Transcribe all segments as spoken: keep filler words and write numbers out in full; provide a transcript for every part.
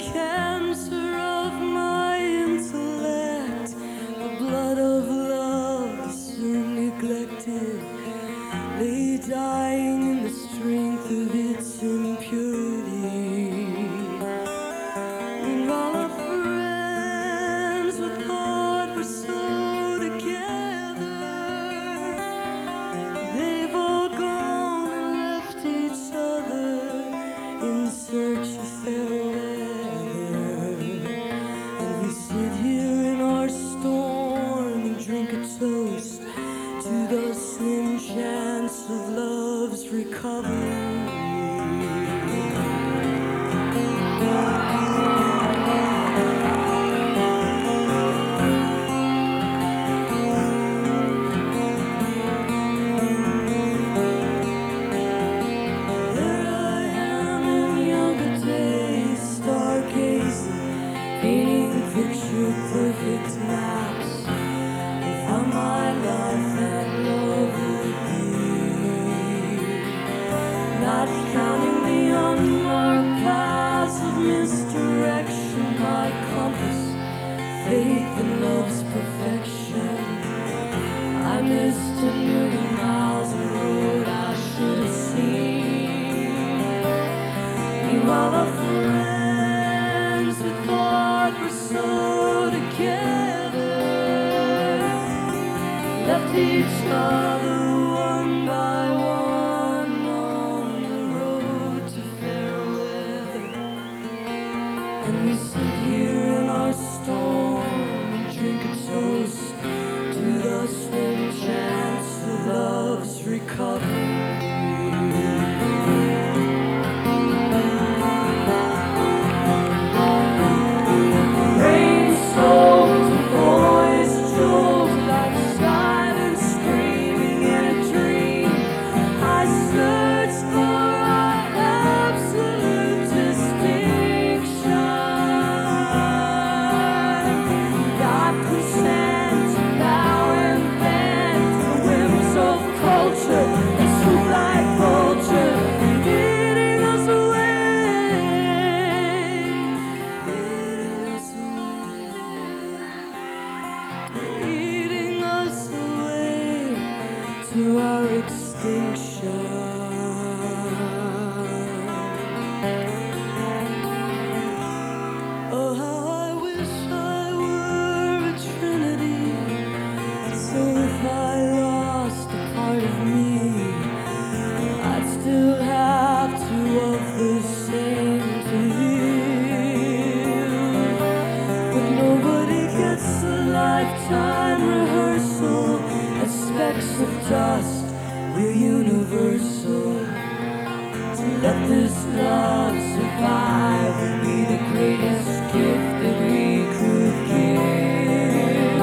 cancer of my intellect, the blood of love soon neglected, lay dying in the strength of its impurity. Meanwhile our friends with heart were so together, they've all gone and left each other in search of fair weather. And we sit here in our storm and drink a toast to the slim chance of love's recovery. Perfect maps of how my life and love would be, not counting the unmarked paths of misdirection, my compass, faith and love's perfection. I missed a million miles of road I should have seen. Meanwhile our friends we thought were so together, left each other one by one on the road to fair weather. And we sit here in our storm and drink a toast to the slim chance of love's recovery. To our extinction. Oh, how I wish I were a trinity, so if I lost a part of me, I'd still have two of the same to live. But nobody gets a lifetime rehearsal. Specks of dust, we're universal. To let this love survive would be the greatest gift that we could give.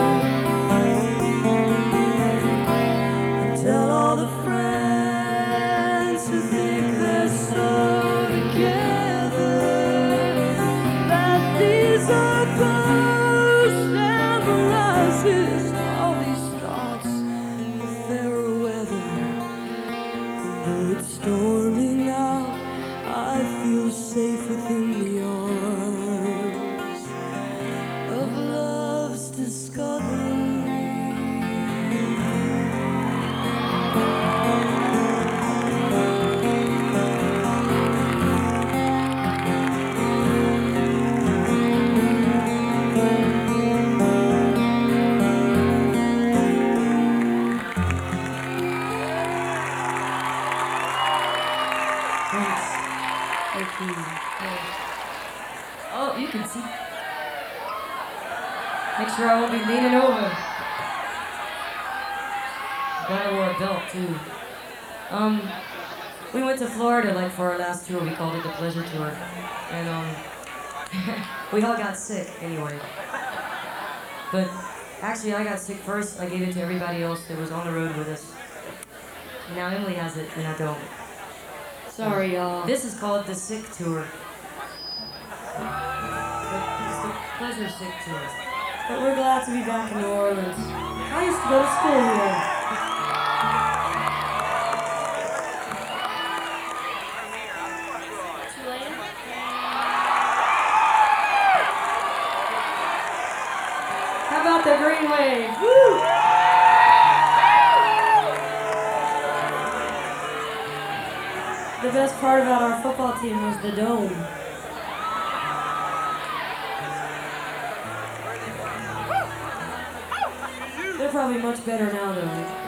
And tell all the friends who think they're so together that these are ghosts and mirages. All these thoughts, though it's storming out, I feel safe within the arms of love's discovery. Oh, you can see. Make sure I won't be leaning over. Glad I wore a belt too. Um, we went to Florida like for our last tour. We called it the Pleasure Tour, and um, we all got sick anyway. But actually, I got sick first. I gave it to everybody else that was on the road with us. Now Emily has it, and I don't. Sorry, y'all. This is called the Sick Tour. It's the Pleasure Sick Tour. But we're glad to be back in New Orleans. I used to go to school here. the Green Wave. Woo! The best part about our football team was the dome. They're probably much better now, though.